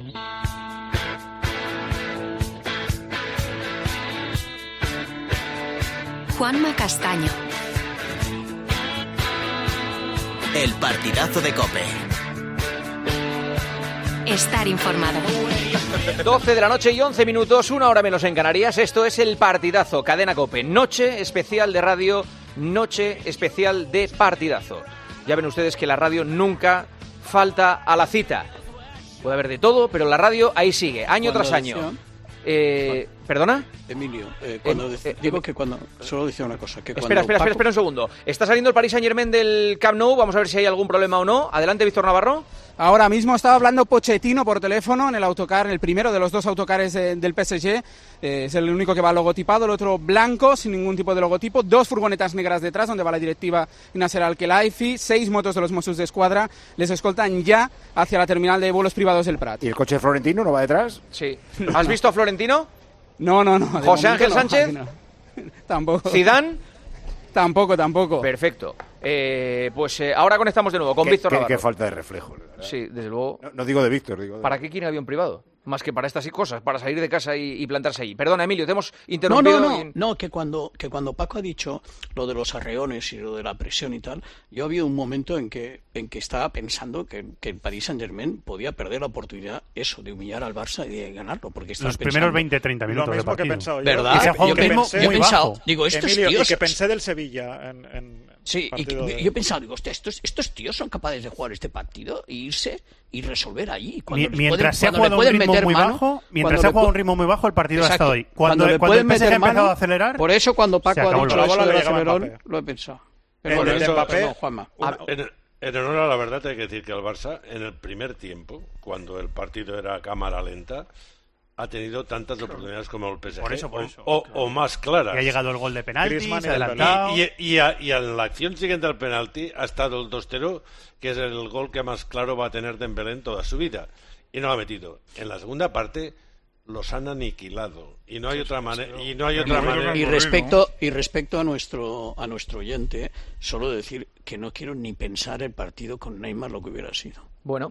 Juanma Castaño. El partidazo de COPE. Estar informado. 12 de la noche y 11 minutos, 1 hora menos en Canarias. Esto es el partidazo, Cadena COPE. Noche especial de radio, noche especial de partidazo. Ya ven ustedes que la radio nunca falta a la cita. Puede haber de todo, pero la radio ahí sigue, año tras año. ¿Perdona? Emilio, digo que cuando... Solo decía una cosa. Que espera un segundo. Está saliendo el Paris Saint-Germain del Camp Nou. Vamos a ver si hay algún problema o no. Adelante, Víctor Navarro. Ahora mismo estaba hablando Pochettino por teléfono en el autocar, en el primero de los dos autocares del PSG. Es el único que va logotipado, el otro blanco, sin ningún tipo de logotipo. 2 furgonetas negras detrás, donde va la directiva Nasser Al-Khelaifi. 6 motos de los Mossos de Escuadra les escoltan ya hacia la terminal de vuelos privados del Prat. ¿Y el coche de Florentino no va detrás? Sí. ¿Has visto a Florentino? No. ¿José Ángel Sánchez? No. Tampoco. ¿Zidane? Tampoco. Perfecto. Pues ahora conectamos de nuevo con Víctor Navarro. Qué falta de reflejo. Sí, desde luego. No digo de Víctor, digo de... ¿Para qué quiere avión privado? Más que para estas cosas, para salir de casa y plantarse allí. Perdona, Emilio, te hemos interrumpido. No, que cuando Paco ha dicho lo de los arreones y lo de la presión y tal, yo había un momento en que estaba pensando que el Paris Saint-Germain podía perder la oportunidad de humillar al Barça y de ganarlo, porque los primeros 20-30 minutos lo mismo de partido. que he pensado yo. ¿Verdad? Yo he pensado, digo, estos Emilio, tíos... y que pensé del Sevilla Sí, y yo he pensado, digo, estos tíos son capaces de jugar este partido e irse y resolver allí. Mientras se ha jugado a un ritmo muy bajo, el partido ha estado ahí. Cuando el PSG ha empezado a acelerar... Por eso cuando Paco ha dicho la bola del acelerón, lo he pensado. Juanma. En honor a la verdad hay que decir que el Barça, en el primer tiempo, cuando el partido era a cámara lenta, ha tenido tantas oportunidades como el PSG, por eso. O más claras. Y ha llegado el gol de penalti, se ha adelantado. Y en la acción siguiente al penalti ha estado el 2-0, que es el gol que más claro va a tener Dembélé en toda su vida. Y no lo ha metido. En la segunda parte los han aniquilado. Y no hay otra manera. Y respecto a nuestro oyente, solo decir que no quiero ni pensar el partido con Neymar lo que hubiera sido. Bueno,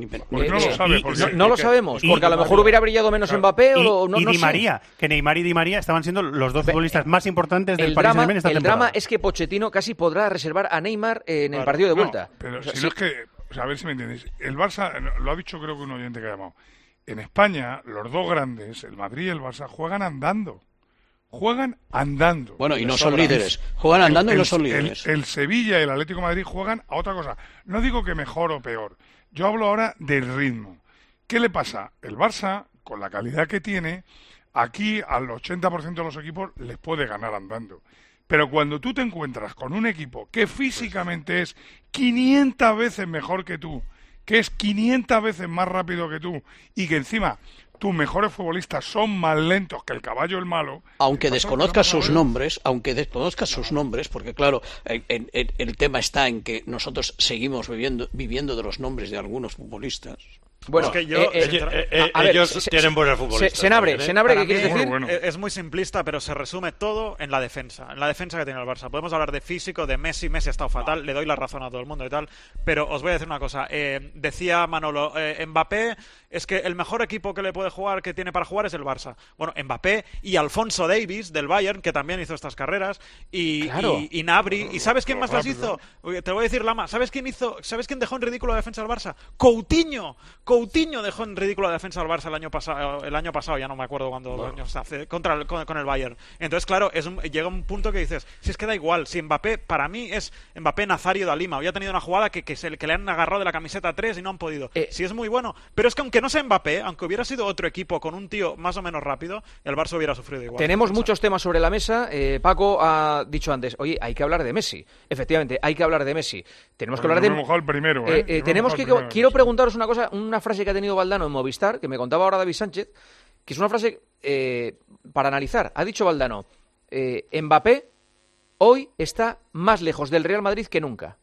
no lo sabemos, porque a lo mejor hubiera brillado menos Mbappé o no. Y Di María, que Neymar y Di María estaban siendo los dos futbolistas más importantes del Paris Saint-Germain esta temporada. El drama es que Pochettino casi podrá reservar a Neymar en el partido de vuelta. Pero si no es que, a ver si me entendéis, el Barça, lo ha dicho creo que un oyente que ha llamado, en España los dos grandes, el Madrid y el Barça, juegan andando. Bueno, y no son líderes. Juegan andando y no son líderes. El Sevilla y el Atlético de Madrid juegan a otra cosa. No digo que mejor o peor. Yo hablo ahora del ritmo. ¿Qué le pasa? El Barça, con la calidad que tiene, aquí al 80% de los equipos les puede ganar andando. Pero cuando tú te encuentras con un equipo que físicamente es 500 veces mejor que tú, que es 500 veces más rápido que tú, y que encima tus mejores futbolistas son más lentos que el caballo el malo... Aunque desconozcas sus nombres, porque claro, el tema está en que nosotros seguimos viviendo de los nombres de algunos futbolistas. Bueno, es que ellos tienen buenos futbolistas. Senabre, ¿qué quieres decir? Bueno. Es muy simplista, pero se resume todo en la defensa. En la defensa que tiene el Barça. Podemos hablar de físico, de Messi. Messi ha estado fatal, le doy la razón a todo el mundo y tal. Pero os voy a decir una cosa. Decía Manolo, Mbappé es que el mejor equipo que le puede jugar, que tiene para jugar, es el Barça. Bueno, Mbappé y Alphonso Davies del Bayern, que también hizo estas carreras, y Gnabry. ¿Y sabes quién más las hizo? Te lo voy a decir, Lama. ¿Sabes quién dejó en ridículo la defensa del Barça? Coutinho dejó en ridículo la defensa del Barça el año pasado, ya no me acuerdo cuándo años hace, con el Bayern. Entonces, claro, llega un punto que dices, si es que da igual, si Mbappé, para mí es Mbappé Nazario da Lima. Hoy ha tenido una jugada que le han agarrado de la camiseta 3 y no han podido. Sí es muy bueno, pero es que aunque no sea Mbappé, aunque hubiera sido otro equipo con un tío más o menos rápido, el Barça hubiera sufrido igual. Tenemos muchos temas sobre la mesa. Paco ha dicho antes, oye, hay que hablar de Messi. Efectivamente, hay que hablar de Messi. Tenemos que hablar de... Me he mojado el primero, quiero preguntaros una cosa, una frase que ha tenido Valdano en Movistar, que me contaba ahora David Sánchez, que es una frase para analizar. Ha dicho Valdano, Mbappé hoy está más lejos del Real Madrid que nunca.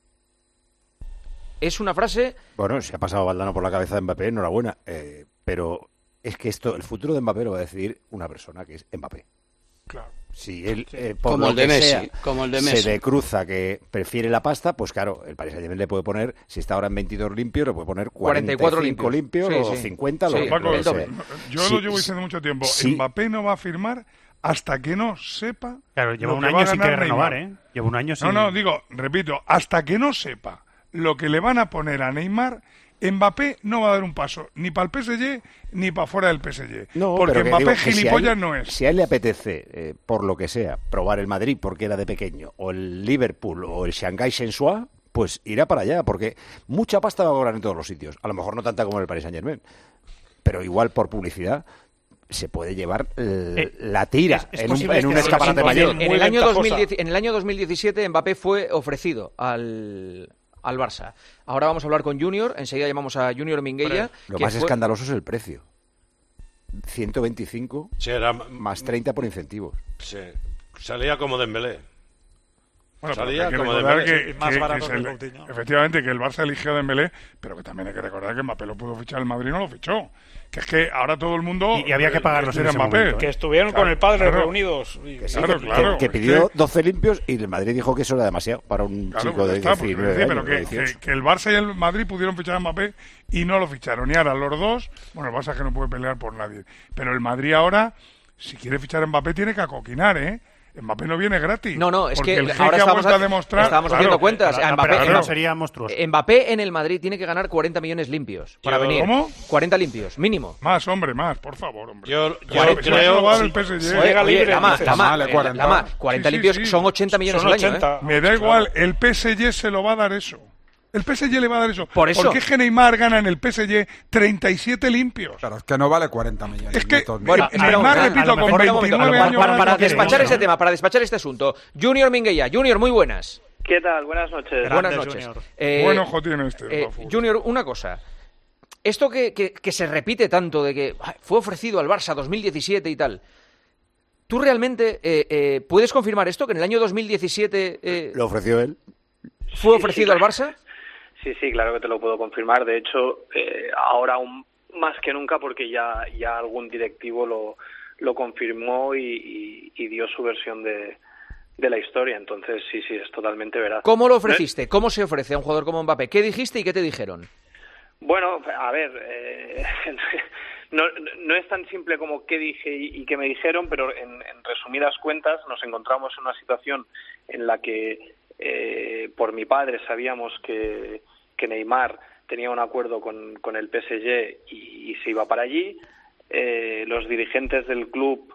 Es una frase... Bueno, si ha pasado Valdano por la cabeza de Mbappé, enhorabuena. Pero es que el futuro de Mbappé lo va a decidir una persona, que es Mbappé. Claro. Si él, por como lo el de que Messi, sea, como el de Messi, se le cruza que prefiere la pasta, pues claro, el Paris Saint-Germain le puede poner, si está ahora en 22 limpios, le puede poner 44 limpios sí, o sí. 50, Sí, lo que sea. Yo lo llevo diciendo mucho tiempo. Sí. Mbappé no va a firmar hasta que no sepa. Claro, lleva lo un que va año a sin ganar querer renovar, Neymar. Lleva un año sin... No, repito, hasta que no sepa lo que le van a poner a Neymar, Mbappé no va a dar un paso ni para el PSG ni para fuera del PSG. No, porque pero que Mbappé digo que gilipollas no es. Si a él le apetece, por lo que sea, probar el Madrid porque era de pequeño, o el Liverpool, o el Shanghai Shenhua, pues irá para allá, porque mucha pasta va a cobrar en todos los sitios. A lo mejor no tanta como en el Paris Saint-Germain, pero igual por publicidad se puede llevar la tira en un escaparate mayor. En el año 2017 Mbappé fue ofrecido al Barça. Ahora vamos a hablar con Junior, enseguida llamamos a Junior Minguella. Lo más escandaloso es el precio. 125 más 30 por incentivos. Sí. Salía como Dembélé. Bueno, salía hay que como recordar Dembélé. más barato que Coutinho. Efectivamente, que el Barça eligió a Dembélé, pero que también hay que recordar que Mbappé lo pudo fichar, el Madrid no lo fichó. Que es que ahora todo el mundo... Y había que pagarlos en ese momento, Que estuvieron con el padre reunidos. Claro. Que pidió 12 limpios y el Madrid dijo que eso era demasiado para un chico de 19 años. Pero que el Barça y el Madrid pudieron fichar a Mbappé y no lo ficharon. Y ahora los dos, bueno, el Barça que no puede pelear por nadie. Pero el Madrid ahora, si quiere fichar a Mbappé, tiene que acoquinar, ¿eh? Mbappé no viene gratis. No, es que ahora estamos estamos haciendo cuentas. Mbappé sería monstruoso. Mbappé en el Madrid tiene que ganar 40 millones limpios para venir. ¿Cómo? 40 limpios, mínimo. Más, por favor, hombre. Yo creo... el PSG. Lama, 40 limpios son 80 millones al año. Me da igual, el PSG se lo va a dar eso. El PSG le va a dar eso. Por eso. ¿Por qué Neymar gana en el PSG 37 limpios? Claro, es que no vale 40 millones. Es que Neymar, repito, con 29 años... Para despachar ese tema, para despachar este asunto. Junior Minguella. Junior, muy buenas. ¿Qué tal? Buenas noches. Buenas noches. Buen ojo tiene este. Junior, una cosa. Esto que se repite tanto de que fue ofrecido al Barça 2017 y tal... ¿Tú realmente puedes confirmar esto? ¿Que en el año 2017... ¿Lo ofreció él? ¿Fue ofrecido al Barça? Sí, claro que te lo puedo confirmar. De hecho, ahora aún más que nunca, porque ya algún directivo lo confirmó y dio su versión de la historia. Entonces, sí, es totalmente veraz. ¿Cómo lo ofreciste? ¿Cómo se ofrece a un jugador como Mbappé? ¿Qué dijiste y qué te dijeron? Bueno, a ver, no es tan simple como qué dije y qué me dijeron, pero en resumidas cuentas nos encontramos en una situación en la que por mi padre sabíamos que Neymar tenía un acuerdo con el PSG y se iba para allí. Los dirigentes del club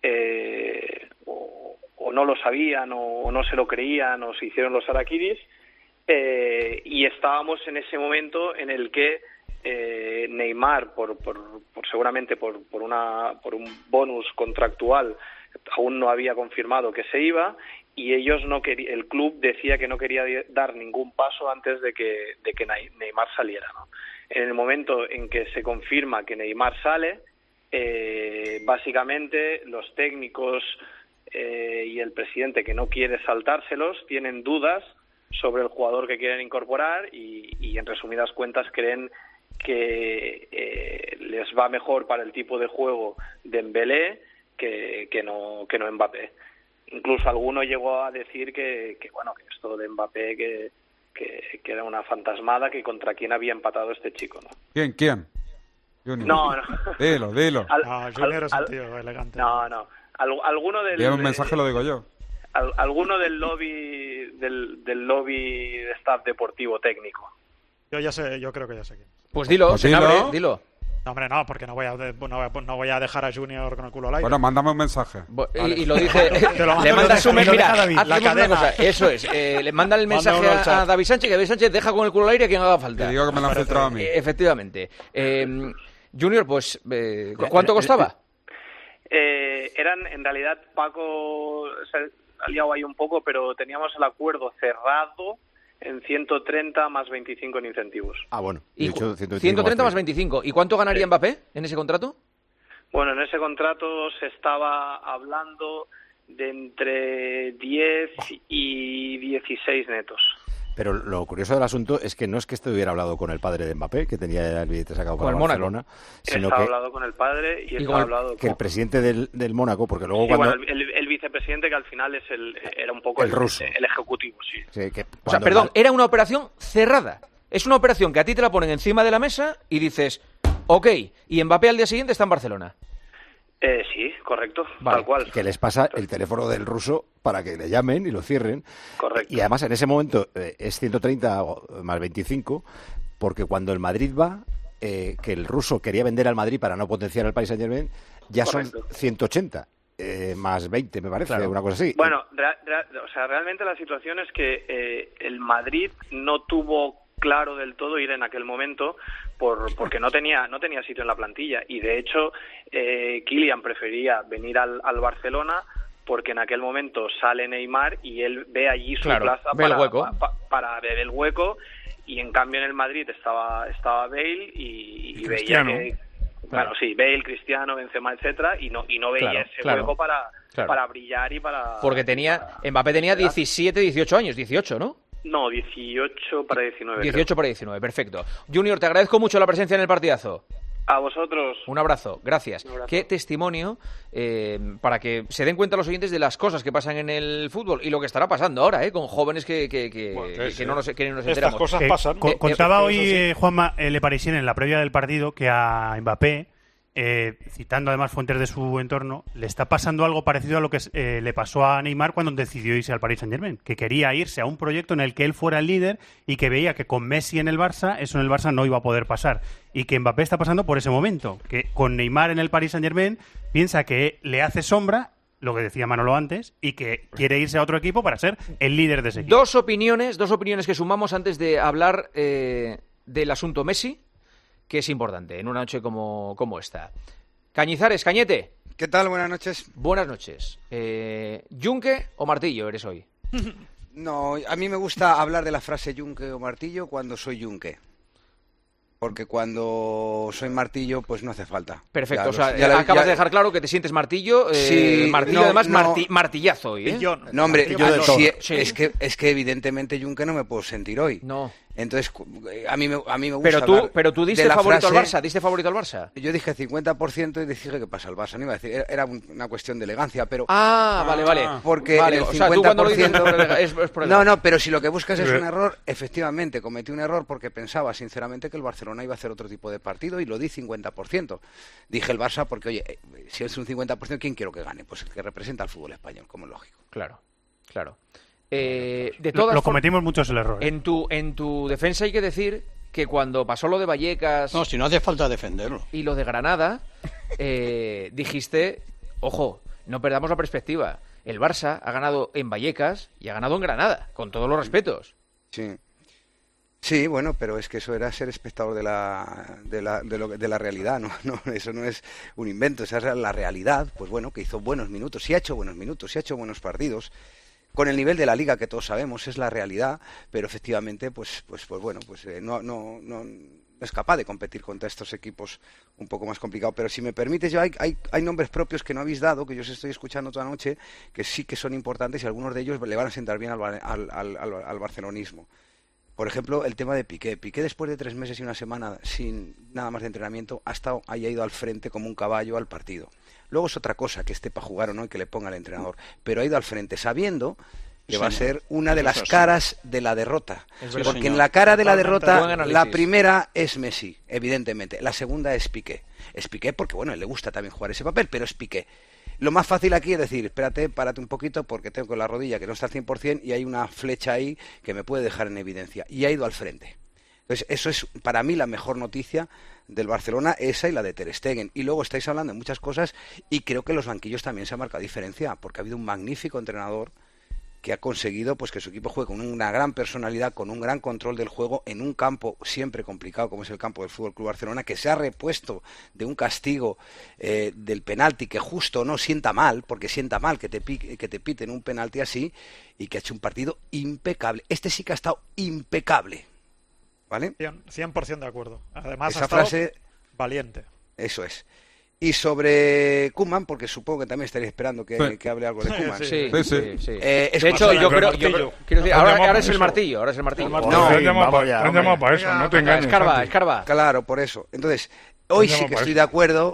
o no lo sabían o no se lo creían o se hicieron los araquiris, y estábamos en ese momento en el que Neymar, seguramente por un bonus contractual, aún no había confirmado que se iba, y ellos el club decía que no quería dar ningún paso antes de que Neymar saliera, ¿no? En el momento en que se confirma que Neymar sale, básicamente los técnicos y el presidente, que no quiere saltárselos, tienen dudas sobre el jugador que quieren incorporar y en resumidas cuentas creen que les va mejor para el tipo de juego Dembélé que no Mbappé. Incluso alguno llegó a decir que esto de Mbappé que era una fantasmada, que contra quién había empatado este chico, ¿no? ¿Quién? Junior. No. Dilo. Junior es un tío elegante. No. Alguno del... Envía un mensaje, lo digo yo. Alguno del lobby de staff deportivo técnico. Yo creo que ya sé quién. Pues dilo. No, hombre, no, porque no voy a dejar a Junior con el culo al aire. Bueno, mándame un mensaje. Y lo dice... le mandas un mensaje. Mira, la cadena. Eso es. Le mandan el mensaje a David Sánchez, que David Sánchez deja con el culo al aire a quien haga falta. Te digo que me lo han filtrado a mí. Efectivamente. Junior, pues, ¿cuánto costaba? Eran, en realidad, Paco se ha liado ahí un poco, pero teníamos el acuerdo cerrado en 130 más 25 en incentivos. Ah, bueno. Y 130 más 25. ¿Y cuánto ganaría Mbappé en ese contrato? Bueno, en ese contrato se estaba hablando de entre 10 y 16 netos. Pero lo curioso del asunto es que no es que este hubiera hablado con el padre de Mbappé, que tenía el billete sacado para Barcelona, sino que hablado con el padre y estaba hablado que el presidente del Mónaco, porque luego bueno, el vicepresidente, que al final era un poco el ruso, el ejecutivo, sí. O sea, perdón, era una operación cerrada. Es una operación que a ti te la ponen encima de la mesa y dices, ok, y Mbappé al día siguiente está en Barcelona. Sí, correcto, tal cual. Que les pasa el teléfono del ruso para que le llamen y lo cierren. Correcto. Y además en ese momento es 130 más 25, porque cuando el Madrid va, que el ruso quería vender al Madrid para no potenciar al Paris Saint-Germain, ya correcto. Son 180. Más 20, me parece, una cosa así. Bueno, realmente la situación es que el Madrid no tuvo claro del todo ir en aquel momento porque no tenía sitio en la plantilla, y de hecho Kylian prefería venir al Barcelona porque en aquel momento sale Neymar y él ve allí su plaza para ver el hueco, y en cambio en el Madrid estaba Bale y veía que Bale, Cristiano, Benzema, etcétera, y no veía ese hueco para brillar y para... Porque Mbappé tenía 17, 18 años, 18, ¿no? No, 18 para 19. 18 creo. Para 19, perfecto. Junior, te agradezco mucho la presencia en el partidazo. A vosotros. Un abrazo, gracias. Un abrazo. Qué testimonio para que se den cuenta los oyentes de las cosas que pasan en el fútbol y lo que estará pasando ahora, con jóvenes que no nos enteramos. Estas cosas pasan. Contaba hoy Juanma Le Parisien en la previa del partido que a Mbappé, citando además fuentes de su entorno, le está pasando algo parecido a lo que le pasó a Neymar cuando decidió irse al Paris Saint-Germain, que quería irse a un proyecto en el que él fuera el líder y que veía que con Messi en el Barça, eso en el Barça no iba a poder pasar, y que Mbappé está pasando por ese momento, que con Neymar en el Paris Saint-Germain piensa que le hace sombra, lo que decía Manolo antes, y que quiere irse a otro equipo para ser el líder de ese equipo. Dos opiniones que sumamos antes de hablar del asunto Messi, que es importante en una noche como esta. Cañizares, Cañete. ¿Qué tal? Buenas noches. Buenas noches. ¿Yunque o martillo eres hoy? No, a mí me gusta hablar de la frase yunque o martillo cuando soy yunque. Porque cuando soy martillo, pues no hace falta. Perfecto, acabas de dejar claro que te sientes martillo. Sí, martillo, además, martillazo hoy, ¿eh? No, hombre, es que evidentemente yunque no me puedo sentir hoy. No. Entonces, a mí me gusta Pero tú diste favorito al Barça, ¿diste favorito al Barça? Yo dije 50% y dije que pasa al Barça. No iba a decir, era una cuestión de elegancia, pero... Vale. Porque el 50%... O sea, tú cuando lo dices es por el... No, pero si lo que buscas es un error, efectivamente, cometí un error porque pensaba sinceramente que el Barcelona iba a hacer otro tipo de partido y lo di 50%. Dije el Barça porque, oye, si es un 50%, ¿quién quiero que gane? Pues el que representa al fútbol español, como es lógico. Claro. Lo cometimos muchos el error. En tu defensa hay que decir que cuando pasó lo de Vallecas... No, si no hace falta defenderlo. Y lo de Granada, dijiste, ojo, no perdamos la perspectiva. El Barça ha ganado en Vallecas y ha ganado en Granada, con todos los respetos. Sí, bueno, pero es que eso era ser espectador de la realidad, ¿no? Eso no es un invento, esa es la realidad. Pues bueno, que hizo buenos minutos, sí ha hecho buenos minutos, sí ha hecho buenos partidos. Con el nivel de la liga que todos sabemos es la realidad, pero efectivamente no es capaz de competir contra estos equipos un poco más complicados. Pero si me permites, hay nombres propios que no habéis dado, que yo os estoy escuchando toda la noche, que sí que son importantes y algunos de ellos le van a sentar bien al barcelonismo. Por ejemplo, el tema de Piqué. Piqué, después de 3 meses y una semana sin nada más de entrenamiento, haya ido al frente como un caballo al partido. Luego es otra cosa que esté para jugar o no y que le ponga el entrenador, pero ha ido al frente sabiendo que va a ser una de las caras de la derrota. Porque en la cara de la derrota, la primera es Messi, evidentemente. La segunda es Piqué. Es Piqué porque, bueno, él le gusta también jugar ese papel, pero es Piqué. Lo más fácil aquí es decir, espérate, párate un poquito porque tengo la rodilla que no está al 100% y hay una flecha ahí que me puede dejar en evidencia. Y ha ido al frente. Entonces, eso es para mí la mejor noticia del Barcelona, esa y la de Ter Stegen. Y luego estáis hablando de muchas cosas y creo que los banquillos también se ha marcado diferencia, porque ha habido un magnífico entrenador que ha conseguido pues que su equipo juegue con una gran personalidad, con un gran control del juego, en un campo siempre complicado como es el campo del Fútbol Club Barcelona, que se ha repuesto de un castigo del penalti, que justo no sienta mal, porque sienta mal que te piten un penalti así, y que ha hecho un partido impecable. Este sí que ha estado impecable, ¿vale? 100% de acuerdo. Además esa ha estado frase valiente. Eso es. Y sobre Koeman, porque supongo que también estaréis esperando que hable algo de Koeman. Sí. De hecho, yo creo quiero decir, ahora es el martillo, No, te han llamado para eso, no te engañes. Escarba. Claro, por eso. Entonces, hoy sí que estoy de acuerdo,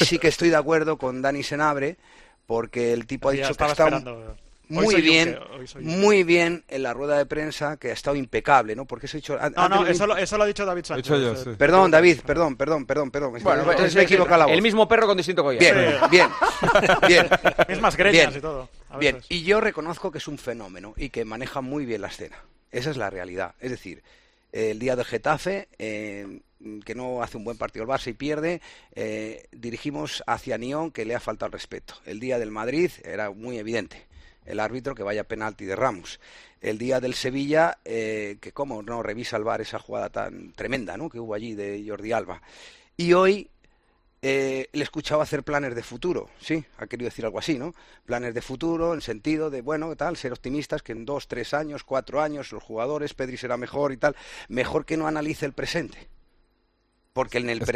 con Dani Senabre, porque el tipo ha dicho que ha estado muy bien en la rueda de prensa, que ha estado impecable, ¿no? Porque eso he dicho... Eso lo ha dicho David Sánchez. Sí. Perdón, David, perdón. Bueno, entonces me he equivocado la voz. El mismo perro con distinto collar. Bien. Mismas greñas y todo. Bien, y yo reconozco que es un fenómeno y que maneja muy bien la escena. Esa es la realidad. Es decir, el día del Getafe, que no hace un buen partido el Barça y pierde, dirigimos hacia Nión, que le ha faltado el respeto. El día del Madrid era muy evidente. El árbitro que vaya penalti de Ramos. El día del Sevilla, que cómo no revisa el VAR esa jugada tan tremenda, ¿no?, que hubo allí de Jordi Alba. Y hoy le he escuchado hacer planes de futuro, sí, ha querido decir algo así, ¿no? Planes de futuro, en sentido de, bueno, tal, ser optimistas, que en 2, 3 años, 4 años, los jugadores, Pedri será mejor y tal. Mejor que no analice el presente. Porque en el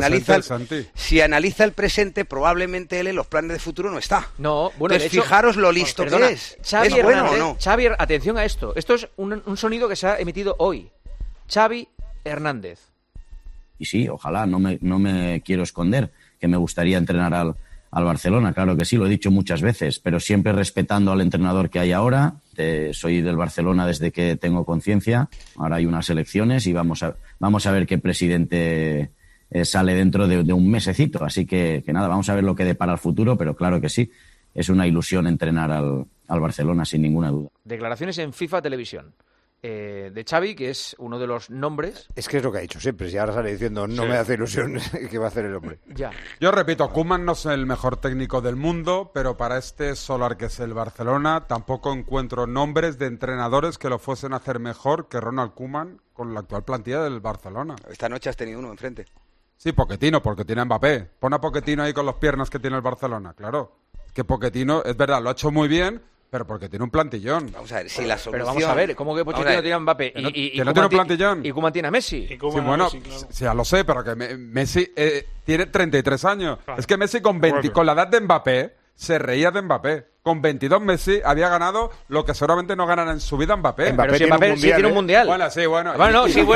si analiza el presente, probablemente él en los planes de futuro no está. No, bueno, entonces, de hecho, fijaros lo listo que es. Xavi ¿Es bueno Hernández, o no? Xavi, atención a esto. Esto es un sonido que se ha emitido hoy. Xavi Hernández. Y sí, ojalá, no me quiero esconder, que me gustaría entrenar al Barcelona, claro que sí, lo he dicho muchas veces, pero siempre respetando al entrenador que hay ahora. Soy del Barcelona desde que tengo conciencia, ahora hay unas elecciones y vamos a ver qué presidente sale dentro de un mesecito, así que nada, vamos a ver lo que depara el futuro, pero claro que sí, es una ilusión entrenar al Barcelona sin ninguna duda. Declaraciones en FIFA Televisión. De Xavi, que es uno de los nombres. Es que es lo que ha dicho siempre. Si ahora sale diciendo no me hace ilusión que va a hacer el hombre. Ya. Yo repito, Koeman no es el mejor técnico del mundo, pero para este Solar, que es el Barcelona, tampoco encuentro nombres de entrenadores que lo fuesen a hacer mejor que Ronald Koeman con la actual plantilla del Barcelona. Esta noche has tenido uno enfrente. Sí, Pochettino, porque tiene a Mbappé. Pon a Pochettino ahí con las piernas que tiene el Barcelona, claro. Que Pochettino, es verdad, lo ha hecho muy bien, pero porque tiene un plantillón. Vamos a ver, si la solución... Pero vamos a ver, ¿cómo que Pochettino tiene a Mbappé? ¿Que no tiene un plantillón? ¿Y Koeman tiene a Messi? Sí, bueno, sí, ya lo sé, pero que Messi tiene 33 años. Claro. Es que Messi con la edad de Mbappé se reía de Mbappé. Con 22 Messi había ganado lo que seguramente no ganará en su vida Mbappé. Pero si Mbappé sí tiene un mundial. Bueno, sí, bueno. Es que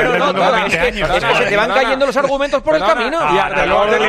se te van cayendo los argumentos por el camino. Y Arbeloa tiene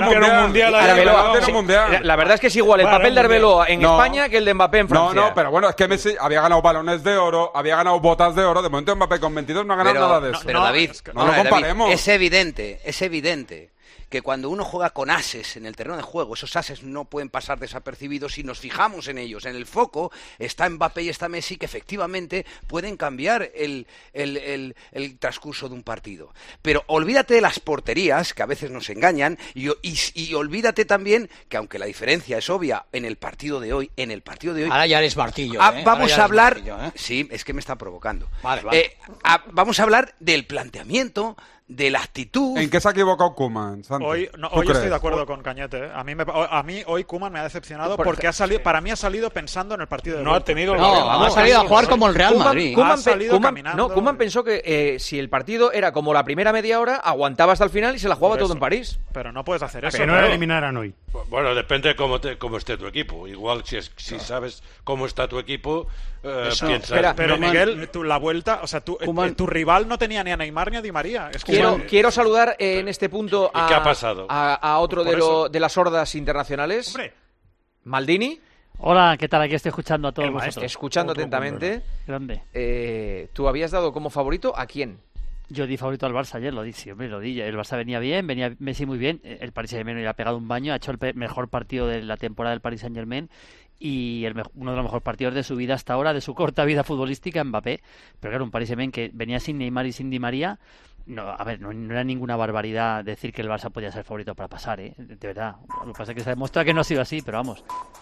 un mundial. La verdad es que es igual el papel de Arbeloa en España que el de Mbappé en Francia. No, pero bueno, es que Messi había ganado balones de oro, había ganado botas de oro. De momento Mbappé con 22 no ha ganado nada de eso. Pero David, no lo comparemos. Es evidente que cuando uno juega con ases en el terreno de juego, esos ases no pueden pasar desapercibidos si nos fijamos en ellos. En el foco está Mbappé y está Messi, que efectivamente pueden cambiar el transcurso de un partido. Pero olvídate de las porterías, que a veces nos engañan, y olvídate también que, aunque la diferencia es obvia en el partido de hoy... Ahora ya eres martillo, vamos a hablar... Sí, es que me está provocando. Vale. Vamos a hablar del planteamiento, de la actitud. ¿En qué se ha equivocado Koeman, Santi? Hoy estoy de acuerdo con Cañete. A mí hoy Koeman me ha decepcionado porque para mí ha salido pensando en el partido de vuelta. Ha salido a jugar como el Real Madrid. Koeman pensó que si el partido era como la primera media hora, aguantaba hasta el final y se la jugaba todo en París. Pero no puedes hacer eso. Que no lo eliminaran hoy. Bueno, depende de cómo esté tu equipo. Igual si sabes cómo está tu equipo, piensas... Pero Miguel, la vuelta, o sea, tu rival no tenía ni a Neymar ni a Di María. Es que Quiero saludar en este punto ¿Qué ha pasado? a otro de las hordas internacionales. ¡Hombre! Maldini. Hola, ¿qué tal? Aquí estoy escuchando a todos vosotros. Escuchando atentamente. Grande. ¿Tú habías dado como favorito a quién? Yo di favorito al Barça ayer, lo di. El Barça venía bien, venía Messi muy bien. El Paris Saint-Germain le ha pegado un baño, ha hecho el mejor partido de la temporada del Paris Saint-Germain y uno de los mejores partidos de su vida hasta ahora, de su corta vida futbolística, Mbappé. Pero claro, un Paris Saint-Germain que venía sin Neymar y sin Di María. No era ninguna barbaridad decir que el Barça podía ser favorito para pasar, de verdad. Lo que pasa es que se demuestra que no ha sido así, pero vamos.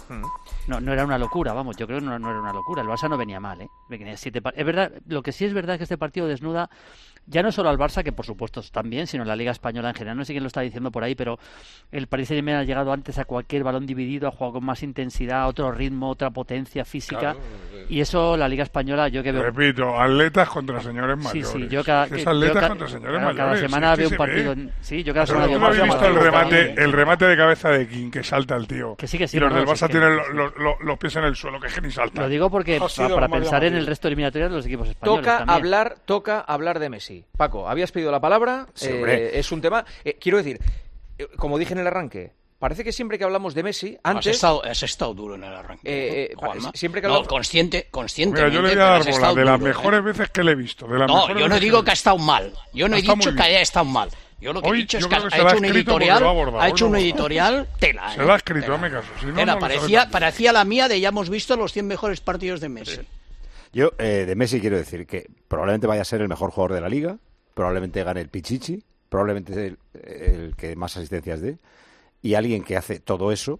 No era una locura, vamos, yo creo que no era una locura. El Barça no venía mal, ¿eh? Es verdad, lo que sí es verdad es que este partido desnuda ya no solo al Barça, que por supuesto también, sino en la Liga Española en general. No sé quién lo está diciendo por ahí, pero el Paris Saint-Germain ha llegado antes a cualquier balón dividido, ha jugado con más intensidad, otro ritmo, otra potencia física. Claro. Y eso, la Liga Española, yo que veo... Repito, atletas contra señores mayores. Sí, contra señores mayores. Cada semana veo un partido... Sí, yo cada semana veo un partido. ¿Has visto el remate de cabeza de King, que salta el tío? Que sí, y los del Barça tienen los pies en el suelo, que ni salta. Lo digo porque para pensar en el resto de eliminatorias de los equipos españoles Toca hablar de Messi. Paco, habías pedido la palabra. Sí, es un tema... quiero decir, como dije en el arranque, parece que siempre que hablamos de Messi, antes... Has estado duro en el arranque, Juanma. Siempre que hablamos... conscientemente. Mira, yo le voy a dar bola de las mejores veces que le he visto. Yo no digo que ha estado mal. Yo no he dicho que haya estado mal. Yo lo que he dicho es que ha hecho un editorial tela. Se lo ha escrito, hazme caso. Si no, parecía la mía de ya hemos visto los 100 mejores partidos de Messi. Yo, de Messi quiero decir que probablemente vaya a ser el mejor jugador de la Liga, probablemente gane el Pichichi, probablemente el que más asistencias dé, y alguien que hace todo eso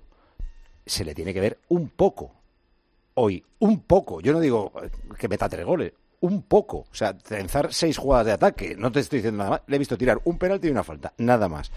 se le tiene que ver un poco. Hoy, un poco. Yo no digo que meta 3 goles. Un poco, o sea, trenzar 6 jugadas de ataque, no te estoy diciendo nada más, le he visto tirar un penalti y una falta, nada más.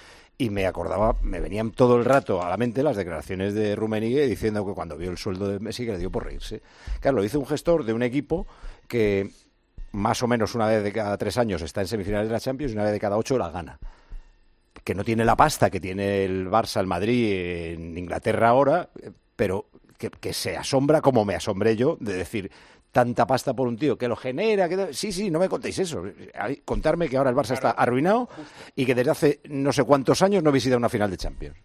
Y me venían todo el rato a la mente las declaraciones de Rummenigge diciendo que cuando vio el sueldo de Messi que le dio por reírse. Claro, lo dice un gestor de un equipo que más o menos una vez de cada 3 años está en semifinales de la Champions y una vez de cada 8 la gana. Que no tiene la pasta que tiene el Barça, el Madrid en Inglaterra ahora, pero que se asombra como me asombré yo de decir... Tanta pasta por un tío que lo genera. Sí, no me contéis eso. Contarme que ahora el Barça está arruinado y que desde hace no sé cuántos años no visita una final de Champions.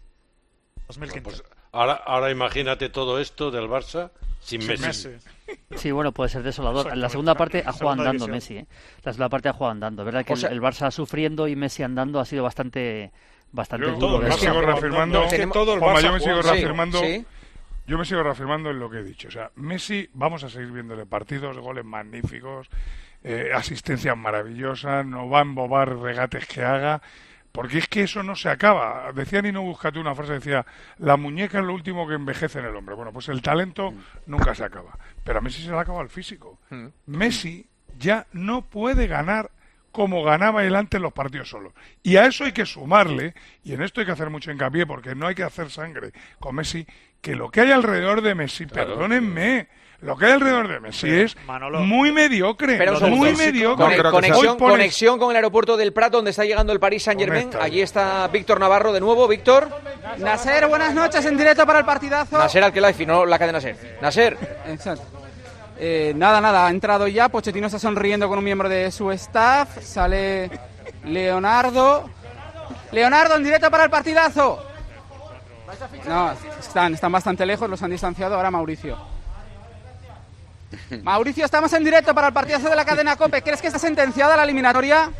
2015. Pues ahora imagínate todo esto del Barça sin Messi. Sí, bueno, puede ser desolador. La segunda parte ha jugado andando Messi. La segunda parte ha jugado andando. ¿Verdad que el Barça sufriendo y Messi andando ha sido bastante duro? Yo me sigo reafirmando. ¿Sí? Yo me sigo reafirmando en lo que he dicho. O sea, Messi, vamos a seguir viéndole partidos, goles magníficos, asistencias maravillosas, no va a embobar regates que haga, porque es que eso no se acaba. Decía Nino Buscate una frase, decía, la muñeca es lo último que envejece en el hombre. Bueno, pues el talento nunca se acaba. Pero a Messi se le acaba el físico. Messi ya no puede ganar como ganaba él antes los partidos solos. Y a eso hay que sumarle, y en esto hay que hacer mucho hincapié, porque no hay que hacer sangre con Messi, que lo que hay alrededor de Messi, perdónenme, lo que hay alrededor de Messi es muy mediocre. Pero muy mediocre. Conexión con el aeropuerto del Prat, donde está llegando el Paris Saint-Germain. Allí está Víctor Navarro de nuevo. Víctor. Nasser, buenas noches, en directo para el partidazo. Nasser Al-Khelaifi, no la cadena SER. Nasser. Exacto. Nada, ha entrado ya. Pochettino está sonriendo con un miembro de su staff. Sale Leonardo. Leonardo, en directo para el partidazo. No, están bastante lejos, los han distanciado. Ahora Mauricio. Mauricio, estamos en directo para el partidazo de la cadena COPE. ¿Crees que está sentenciada la eliminatoria?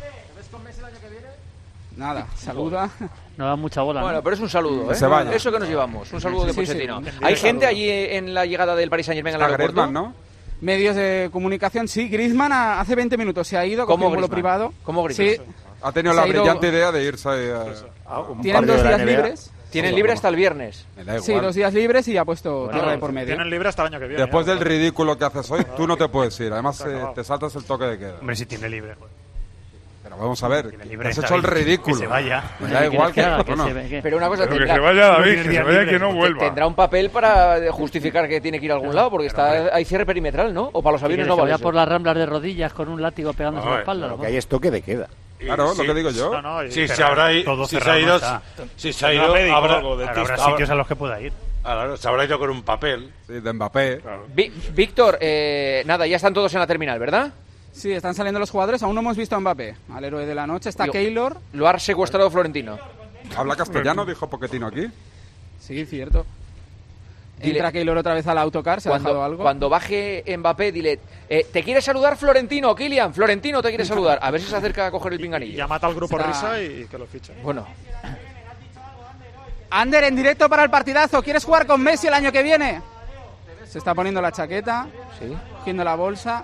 Nada, saluda. No da mucha bola. Bueno, pero es un saludo, ¿eh? Eso que nos llevamos, un saludo de Pochettino. ¿Hay gente allí en la llegada del Paris Saint-Germain al aeropuerto? Griezmann, ¿no? Medios de comunicación, sí. Griezmann hace 20 minutos se ha ido con un vuelo privado. ¿Cómo Griezmann? Sí. Ha tenido la brillante idea de irse a Tienen 2 días libres. Tienen libre hasta el viernes. Sí, 2 días libres y ha puesto tierra de por medio. Tienen libre hasta el año que viene. Después del ridículo que haces hoy, tú no te puedes ir. Además, te saltas el toque de queda. Hombre, si tiene libre. Pero vamos a ver, has hecho el ridículo. Que se vaya. Me da igual que Pero una cosa, que se vaya David, que se vaya, que no vuelva. Tendrá un papel para justificar que tiene que ir a algún lado, porque hay cierre perimetral, ¿no? O para los aviones no vale. Vaya por las Ramblas de rodillas con un látigo pegándose en la espalda. Lo que hay es toque de queda. Claro, lo que digo yo. Si se ha ido, habrá sitios a los que pueda ir. Claro, se habrá ido con un papel. Sí, de Mbappé. Claro. Víctor, nada, ya están todos en la terminal, ¿verdad? Sí, están saliendo los jugadores. Aún no hemos visto a Mbappé, al héroe de la noche. Está Keylor. Lo ha secuestrado Florentino. ¿Habla castellano? Dijo Pochettino aquí. Sí, cierto. Entra Keylor otra vez al autocar, ¿se ha dejado algo? Cuando baje Mbappé, dile, ¿te quiere saludar Florentino, Kylian? Florentino te quiere saludar. A ver si se acerca a coger el pinganillo. Ya mata al grupo Risa y que lo fichen. Bueno. Ander, en directo para el partidazo. ¿Quieres jugar con Messi el año que viene? Se está poniendo la chaqueta, cogiendo la bolsa.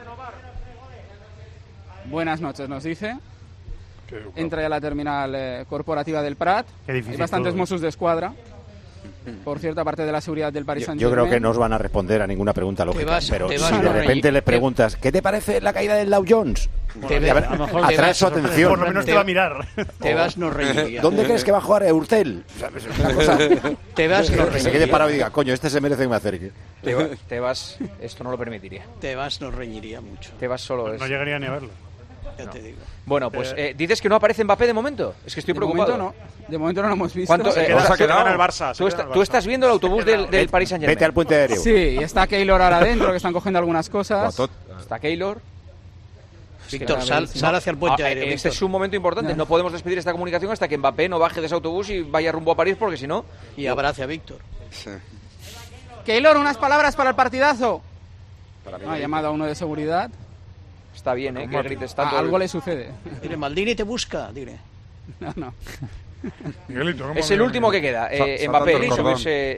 Buenas noches, nos dice. Entra ya a la terminal corporativa del Prat. Qué difícil. Hay bastantes Mossos de Escuadra. Por cierto, aparte de la seguridad del Paris Yo Saint-Germain. creo que no os van a responder a ninguna pregunta lógica, pero te si vas de a repente reír. le preguntas, ¿qué te parece la caída del Dow Jones? Te ves- A ver, a lo mejor atrae te su vas- atención. Por lo menos te va a mirar. Tebas nos reiría. ¿Dónde crees que va a jugar Eurtel? O sea, es una cosa... Tebas nos Que se quede reiría. parado y diga, coño, este se merece que me acerque. Tebas, esto no lo permitiría. Tebas nos reñiría mucho. Tebas solo es... No llegaría ni a verlo. Ya te digo. Bueno, pues dices que no aparece Mbappé de momento. Es que estoy De preocupado. momento no. De momento no lo hemos visto. ¿Cuánto, Se queda en el Barça. Tú estás viendo el autobús del Paris Saint-Germain. Vete al puente aéreo. Sí, y está Keylor ahora adentro, que están cogiendo algunas cosas. Está Keylor. Víctor, sal hacia el puente aéreo. Este Víctor. es un momento importante. No podemos despedir esta comunicación hasta que Mbappé no baje de ese autobús y vaya rumbo a París, porque si no... Y abrace a Víctor. Keylor, unas palabras para el partidazo. Ha llamado a uno de seguridad. Está bien, que grites tanto. Algo le sucede. Dile, Maldini te busca, dile. No. Miguelito, ¿cómo Es el viene? último que queda. Saltando Mbappé el cordón.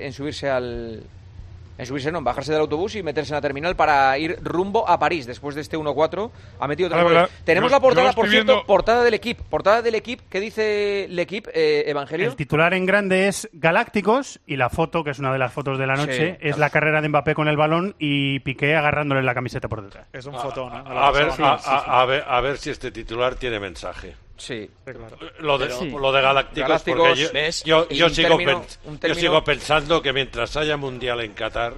en bajarse del autobús y meterse en la terminal para ir rumbo a París. Después de este 1-4 ha metido 3 Ahora, goles. ¿verdad? Tenemos Yo la portada, estoy por cierto, viendo- portada del equipo. ¿Qué dice el equipo, Evangelio? El titular en grande es Galácticos y la foto, que es una de las fotos de la noche, Sí, es la carrera de Mbappé con el balón y Piqué agarrándole la camiseta por detrás. Es un fotón, ¿no? A ver si este titular tiene mensaje. Sí. Lo de Sí. Galácticos, Galácticos, porque ¿ves? yo Y un sigo término- un yo término- sigo pensando que mientras haya Mundial en Qatar,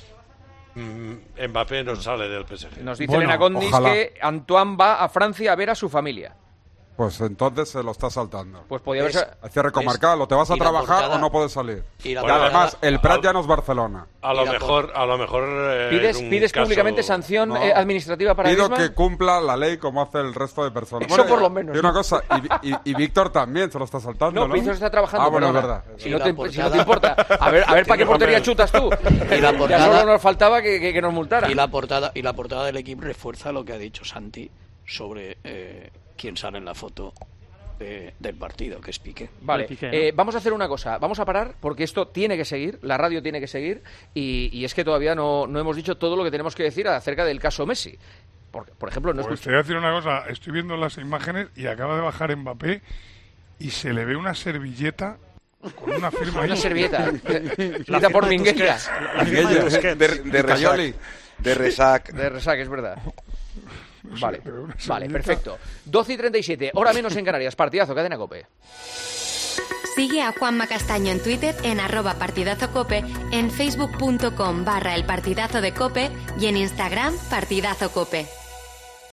Mbappé no sale del PSG. Nos dice Bueno, Elena Condis ojalá. que Antoine va a Francia a ver a su familia. Pues entonces se lo está saltando. Pues podía haberse... Hay cierre comarcal, o te vas a y la trabajar portada- o no puedes salir. y la Y portada- además, el Prat ya no es Barcelona. A lo mejor ¿Pides, en un pides caso- públicamente sanción No. administrativa para Pido Griezmann? que cumpla la ley como hace el resto de personas. Eso por lo menos. Y una cosa, y Víctor también se lo está saltando, ¿no? No, Víctor está trabajando. Ah, bueno, es perdona. verdad. Si Y no, la te, si portada- no te importa. A ver ¿para qué portería chutas tú? Y la Ya portada- solo nos faltaba que nos multaran. Y la portada del equipo refuerza lo que ha dicho Santi sobre quién sale en la foto del partido, que es Piqué. Vale, vamos a hacer una cosa, vamos a parar porque esto tiene que seguir, la radio tiene que seguir y es que todavía no hemos dicho todo lo que tenemos que decir acerca del caso Messi. Por ejemplo, no Pues te voy a decir una cosa, estoy viendo las imágenes y acaba de bajar Mbappé y se le ve una servilleta con una firma ahí. Una servilleta, escrita por Minguella. La firma de Busquets. De Resac. De Resac. De Resac, es verdad. Vale, te veo una vale, servilleta. perfecto. 12:37, hora menos en Canarias, partidazo, cadena COPE. Sigue a Juanma Castaño en Twitter en @partidazocope, en facebook.com/elpartidazo de COPE y en Instagram partidazocope.